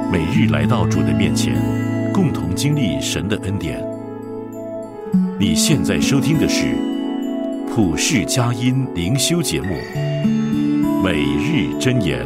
每日来到主的面前，共同经历神的恩典。你现在收听的是普世佳音灵修节目《每日箴言》。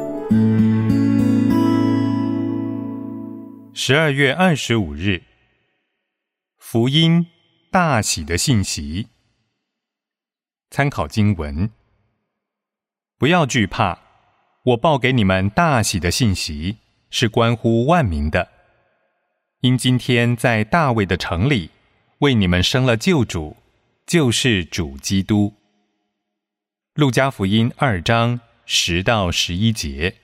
12月25日，福音大喜的信息。参考经文：不要惧怕，我报给你们大喜的信息，是关乎万民的。因今天在大卫的城里，为你们生了救主，就是主基督。路加福音2章10到11节。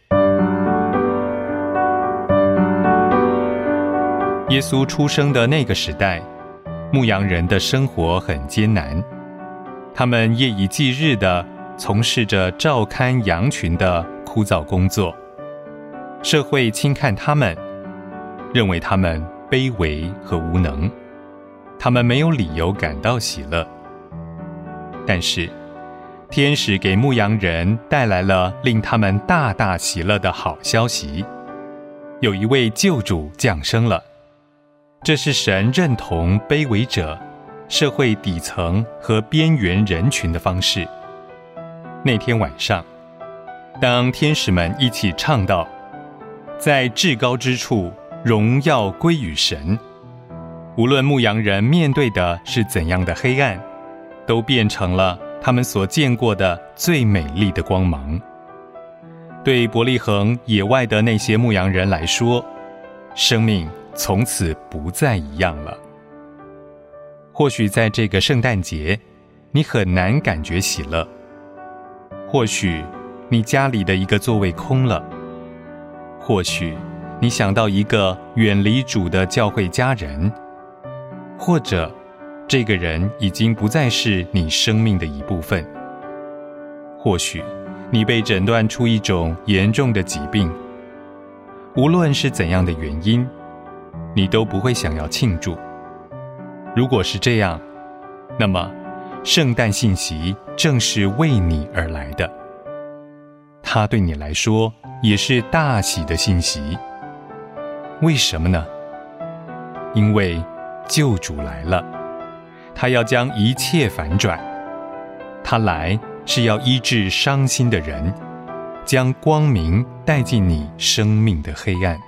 耶稣出生的那个时代，牧羊人的生活很艰难，他们夜以继日地从事着照看羊群的枯燥工作。社会轻看他们，认为他们卑微和无能，他们没有理由感到喜乐。但是天使给牧羊人带来了令他们大大喜乐的好消息，有一位救主降生了。这是神认同卑微者、社会底层和边缘人群的方式。那天晚上，当天使们一起唱道：在至高之处，荣耀归于神，无论牧羊人面对的是怎样的黑暗，都变成了他们所见过的最美丽的光芒。对伯利恒野外的那些牧羊人来说，生命从此不再一样了。或许在这个圣诞节，你很难感觉喜乐；或许你家里的一个座位空了；或许你想到一个远离主的教会家人；或者这个人已经不再是你生命的一部分；或许你被诊断出一种严重的疾病。无论是怎样的原因，你都不会想要庆祝。如果是这样，那么圣诞信息正是为你而来的，它对你来说也是大喜的信息。为什么呢？因为救主来了，他要将一切反转。他来是要医治伤心的人，将光明带进你生命的黑暗。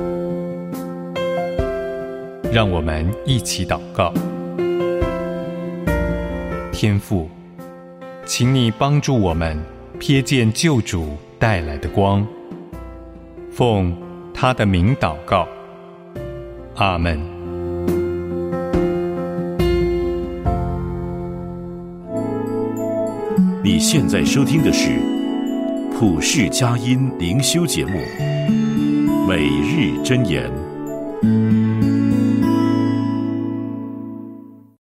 让我们一起祷告。天父，请你帮助我们瞥见救主带来的光，奉他的名祷告，阿们。 你现在收听的是普世佳音灵修节目《每日箴言》。